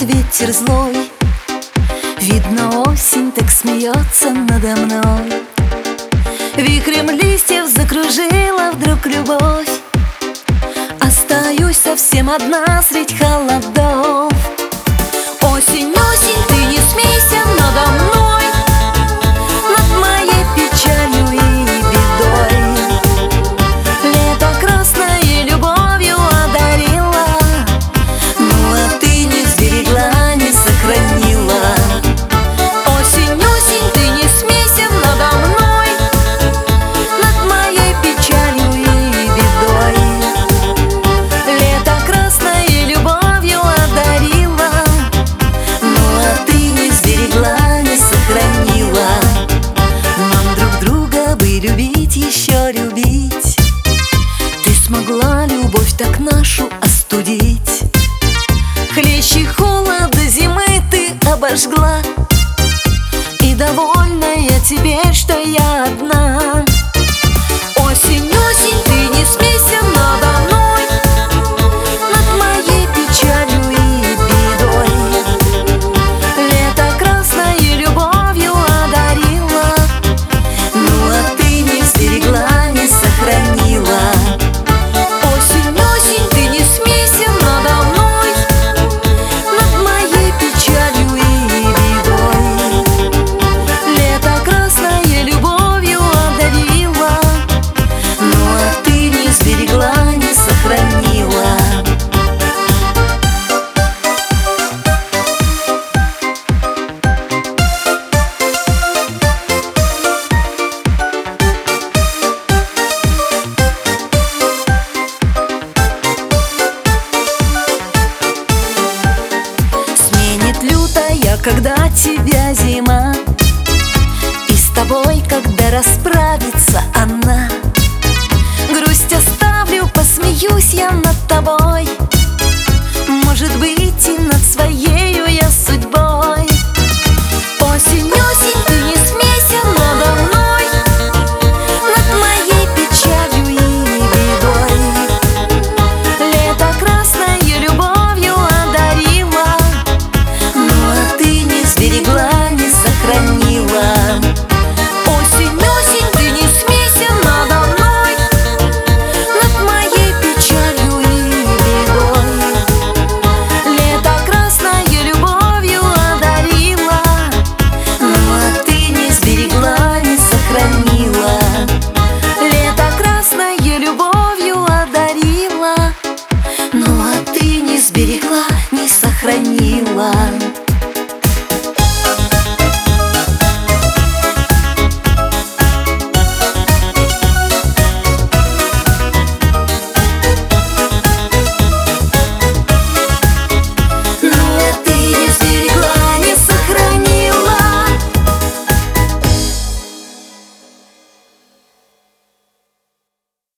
ветер злой. Видно, осень так смеется надо мной. Вихрем листьев закружила вдруг любовь. Остаюсь совсем одна средь холодов. Осень, осень, ты не смейся надо мной, над моей печалью и бедой. Лето красное любовью одарило, ну а ты не сберегла, не сохранила. Осень, осень, ты не смейся надо мной, над моей печалью и бедой. Лето красное любовью одарило, ну а ты не сберегла, не сохранила. Нам друг друга бы любить, еще любить. Ты смогла любовь так нашу остудить. Хлещи холода зимы ты обожгла, и довольна я теперь, что я одна. Осень, осень, ты не смейся надо мной, над моей печалью и бедой. Лето красное любовью одарило, ну а ты не сберегла, не сохранила. Осень, осень, ты не смейся надо мной, над моей печалью и бедой. Лето красное любовью одарило, ну а ты не сберегла, не сохранила. Сменит лютая, когда тебя зима, и с тобой, когда расправится она. Грусть оставлю, посмеюсь я над тобой.